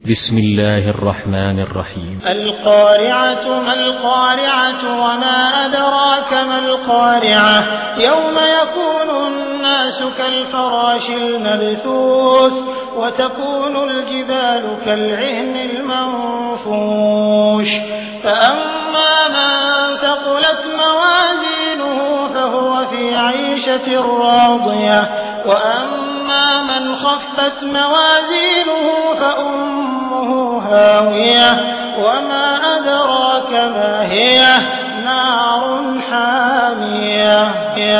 بسم الله الرحمن الرحيم. القارعة ما القارعة وما أدراك ما القارعة يوم يكون الناس كالفراش المبثوث وتكون الجبال كالعهن المنفوش فأما من ثقلت موازينه فهو في عيشة راضية وأما من خفت موازينه فأمه هاوية وما أدراك ما هي